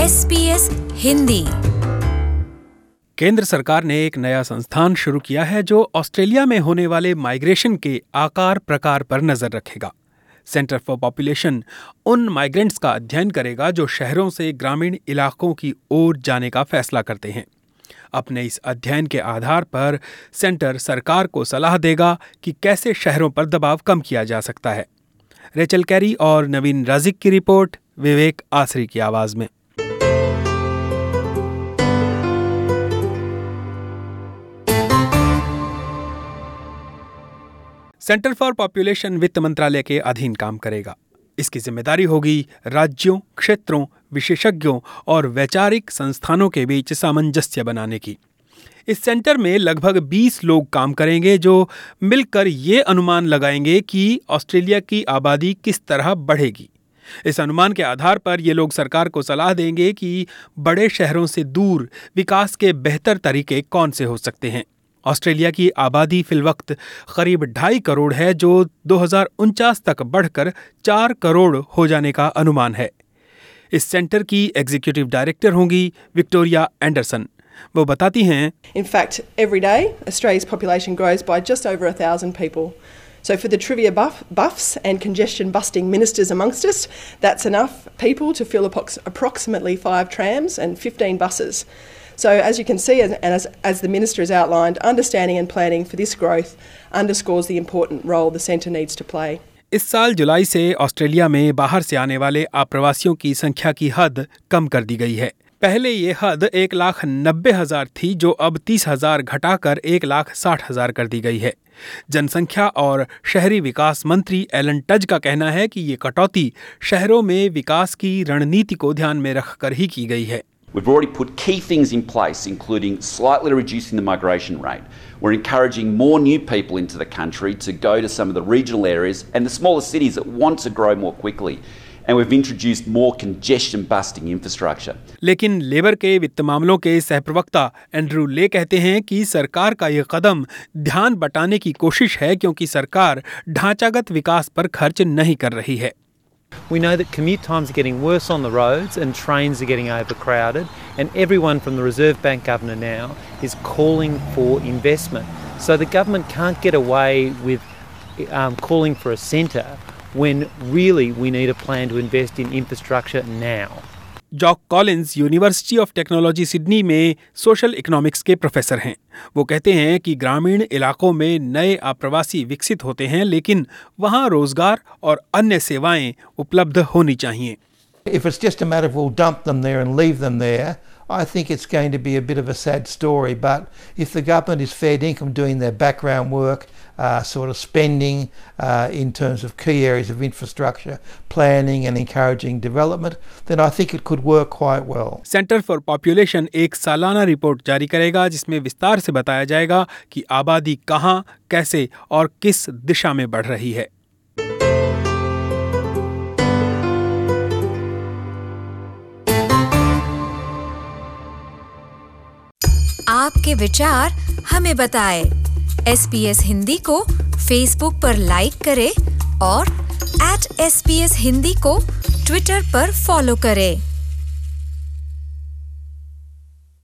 SBS Hindi. केंद्र सरकार ने एक नया संस्थान शुरू किया है जो ऑस्ट्रेलिया में होने वाले माइग्रेशन के आकार प्रकार पर नजर रखेगा। सेंटर फॉर पॉपुलेशन उन माइग्रेंट्स का अध्ययन करेगा जो शहरों से ग्रामीण इलाकों की ओर जाने का फैसला करते हैं। अपने इस अध्ययन के आधार पर सेंटर सरकार को सलाह देगा कि कैसे शहरों पर दबाव कम किया जा सकता है। रेचल कैरी और नवीन राजिक की रिपोर्ट विवेक आसरी की आवाज में। सेंटर फॉर पॉपुलेशन वित्त मंत्रालय के अधीन काम करेगा। इसकी जिम्मेदारी होगी राज्यों, क्षेत्रों, विशेषज्ञों और वैचारिक संस्थानों के बीच सामंजस्य बनाने की। इस सेंटर में लगभग 20 लोग काम करेंगे जो मिलकर ये अनुमान लगाएंगे कि ऑस्ट्रेलिया की आबादी किस तरह बढ़ेगी। इस अनुमान के आधार पर ये लोग सरकार को सलाह देंगे कि बड़े शहरों से दूर विकास के बेहतर तरीके कौन से हो सकते हैं। ऑस्ट्रेलिया की आबादी फिलवक्त करीब 2.5 करोड़ है, जो 2049 तक बढ़कर 4 करोड़ हो जाने का अनुमान है। इस सेंटर की एग्जीक्यूटिव डायरेक्टर होंगी विक्टोरिया एंडरसन। वो बताती हैं, In fact, every day Australia's population grows by just over 1,000 people. So for the trivia buffs and congestion busting ministers amongst us, that's enough people to fill approximately 5 trams and 15 buses. So as you can see, and as the Minister has outlined, understanding and planning for this growth underscores the important role the centre needs to play. इस साल जुलाई से Australia में बाहर से आने वाले अप्रवासियों की संख्या की हद कम कर दी गई है। पहले ये हद 1,90,000 थी, जो अब 30,000 घटाकर 1,60,000 कर दी गई है। जनसंख्या और शहरी विकास मंत्री एलन टज का कहना है कि ये कटौती शहरों में विकास की रणनीति को ध्यान में रखकर ही की गई है। We've already put key things in place, including slightly reducing the migration rate. We're encouraging more new people into the country to go to some of the regional areas and the smaller cities that want to grow more quickly. And we've introduced more congestion busting infrastructure. लेकिन Labour के वित्त मामलों के सहप्रवक्ता Andrew ले कहते हैं कि सरकार का यह कदम ध्यान बटाने की कोशिश है, क्योंकि सरकार ढांचागत विकास पर खर्च नहीं कर रही है। We know that commute times are getting worse on the roads and trains are getting overcrowded, and everyone from the Reserve Bank Governor now is calling for investment. So the government can't get away with calling for a centre when really we need a plan to invest in infrastructure now. Jock Collins university of technology Sydney में social economics के professor हैं। वो कहते हैं कि ग्रामीण इलाकों में नए आप्रवासी विकसित होते हैं, लेकिन वहाँ रोजगार और अन्य सेवाएं उपलब्ध होनी चाहिए। If it's just a matter of we'll dump them there and leave them there, I think it's going to be a bit of a sad story. But if the government is fair dinkum doing their background work, sort of spending in terms of key areas of infrastructure, planning and encouraging development, then I think it could work quite well. Centre for population एक सालाना report जारी करेगा जिसमें विस्तार से बताया जाएगा कि आबादी कहाँ, कैसे और किस दिशा में बढ़ रही है। आपके विचार हमें बताएं। SBS हिंदी को फेसबुक पर लाइक करें और @SBS हिंदी को ट्विटर पर फॉलो करें।